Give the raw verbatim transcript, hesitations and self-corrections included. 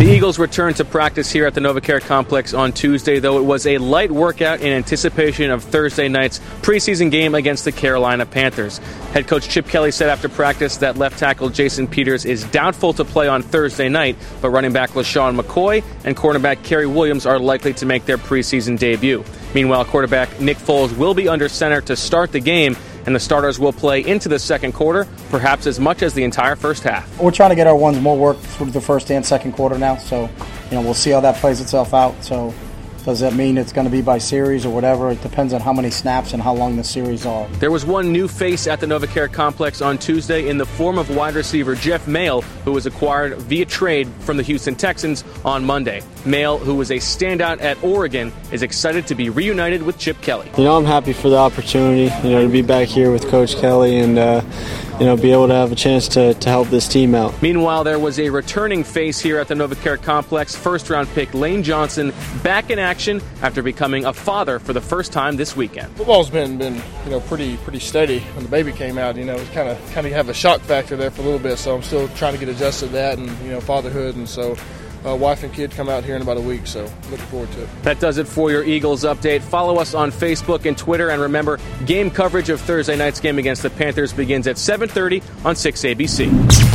The Eagles returned to practice here at the NovaCare Complex on Tuesday, though it was a light workout in anticipation of Thursday night's preseason game against the Carolina Panthers. Head coach Chip Kelly said after practice that left tackle Jason Peters is doubtful to play on Thursday night, but running back LaShawn McCoy and cornerback Kerry Williams are likely to make their preseason debut. Meanwhile, quarterback Nick Foles will be under center to start the game, and the starters will play into the second quarter, perhaps as much as the entire first half. We're trying to get our ones more work through the first and second quarter now, so you know we'll see how that plays itself out. So does that mean it's going to be by series or whatever? It depends on how many snaps and how long the series are. There was one new face at the NovaCare Complex on Tuesday in the form of wide receiver Jeff Mayle, who was acquired via trade from the Houston Texans on Monday. Mayle, who was a standout at Oregon, is excited to be reunited with Chip Kelly. You know, I'm happy for the opportunity, you know, to be back here with Coach Kelly and, uh, you know, be able to have a chance to, to help this team out. Meanwhile, there was a returning face here at the NovaCare Complex, first-round pick Lane Johnson, back in action after becoming a father for the first time this weekend. Football's been, been you know, pretty pretty steady. When the baby came out, you know, it kind of kind of have a shock factor there for a little bit, so I'm still trying to get adjusted to that and, you know, fatherhood, and so uh, wife and kid come out here in about a week, so looking forward to it. That does it for your Eagles update. Follow us on Facebook and Twitter, and remember, game coverage of Thursday night's game against the Panthers begins at seven thirty on six A B C.